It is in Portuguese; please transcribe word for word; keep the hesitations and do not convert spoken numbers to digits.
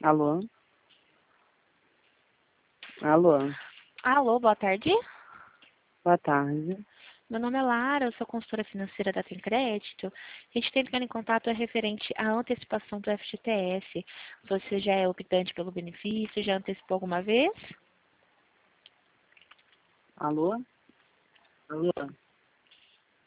Alô? Alô? Alô, boa tarde. Boa tarde. Meu nome é Lara, eu sou consultora financeira da Tem Crédito. A gente tem entrado em contato é referente à antecipação do F G T S. Você já é optante pelo benefício? Já antecipou alguma vez? Alô? Alô?